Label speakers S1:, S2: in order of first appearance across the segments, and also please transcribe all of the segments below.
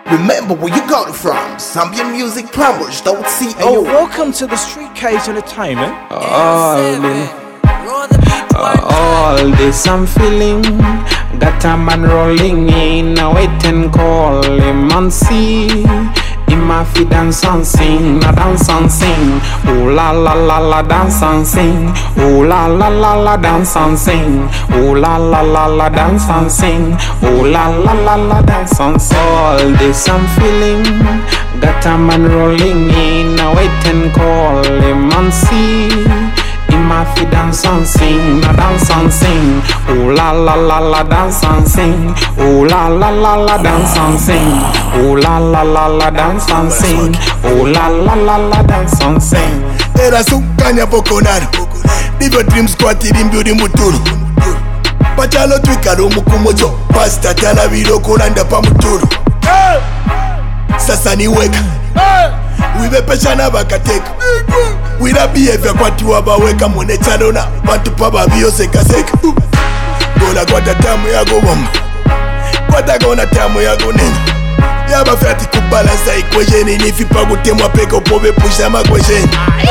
S1: Remember where you got it from. Zambian Music Plumbers, don't see.
S2: Hey, you're welcome to the Street Cage Entertainment.
S3: All this I'm feeling, got a man rolling in, a wait and call him and see. Him a fi dance and sing, a dance and sing. Ooh la la la la, dance and sing. Ooh la la la la, dance and sing. Ooh la la la la, dance and sing. Ooh la la la la, dance and sing. All this I'm feeling, got a man rolling in, a wait and call him and see. Him a fi dance and sing, a dance and sing. Ooh la la la la, dance and sing. Ooh la la la la, dance and sing. Ooh la la la la, dance and sing. Ooh la la la la, dance and sing.
S4: Era sukanya pokonano, ndivyo dream squad iri mbyuri muturu. Pachalo twikalo mukumojo, pasta talabiro kulanda pa muturu. Sasa niweka, wibepeshana bakateka. Wira behavior kwati wabaweka mwene chanona, bantu paba biyo seka seka. Gola kwa tatamu ya gobomba, kwa takona tamu ya gonena. Yaba fati kubalansa equation, inifipa kutemwa peka upobe pusha makwesheni.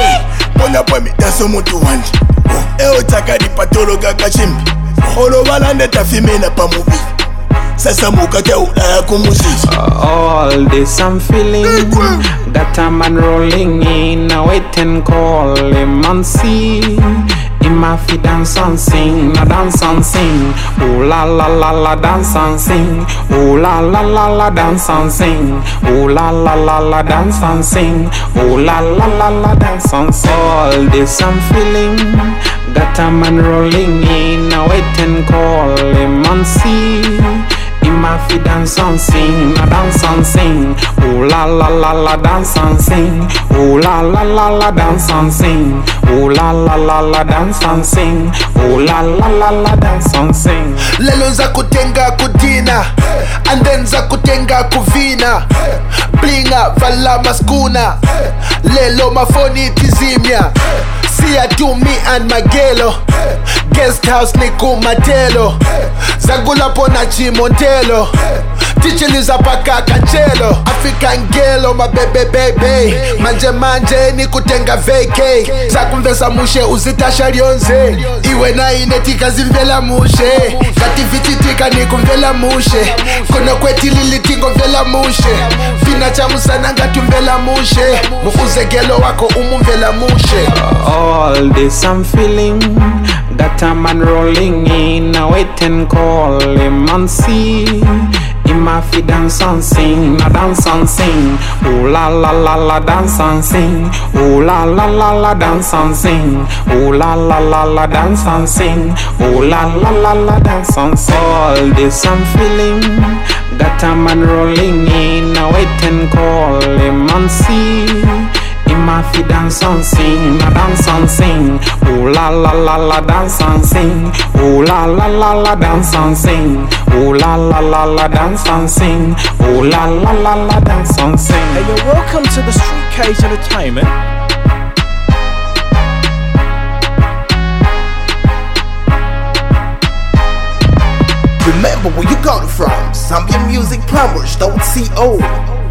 S4: Pona pwe mitaso mutu wandi, eo takadi patolo kakashimbi. Olo balande tafimena pa mubi, sasa mukata ulaya kumusisi.
S3: All this I'm feeling, got a man rolling in, a wait and call him and see. Him a fi dance and sing, a dance and sing. Ooh la la la la, dance and sing. Ooh la la la la, dance and sing. Ooh la la la la, dance and sing. Ooh la la la la, dance and sing. All this I'm feeling, got a man rolling in, a wait and call him and see. Him a fi dance and sing, a dance and sing. Ooh la la la la, dance and sing. Ooh la la la la, dance and sing. Ooh la la la la, dance and sing. Ooh la la la la, dance and sing.
S1: Lelo za kutenga kudina, and then za kutenga kuvina. Blinga vala maskuna, lelo mafoni tizimya. See I do me and my gelo, guest house niku matelo. Zagula pona chimontelo, tichiliza paka kachelo. African gelo my baby, manje manje nikutenga vacay. Zakumvesa mushe uzitasha lyonze, iwe na inetika zimvela mushe. Nativiti tika nikumvela mushe, kono kweti lilitingo vela mushe. Fina chamusana ngatumvela mushe, mufuze gelo wako umumvela mushe.
S3: All this I'm feeling, got a man rolling in, a wait and call him and see. Him a fi dance and sing, a dance and sing. Ooh la la la la, dance and sing. Ooh la la la la, dance and sing. Ooh la la la la, dance and sing. Ooh la la la la, dance and sing. All this I'm feeling, got a man rolling in, a wait and call him and see. Him a fi dance and sing, a dance and sing. Ooh la la la la, dance and sing. Ooh la la la la, dance and sing. Ooh la la la la, dance and sing. Ooh la la la la, dance and sing.
S2: Hey, you're welcome to the Street Cage Entertainment.
S1: Remember where you got it from. Zambian Music Plumbers, don't see.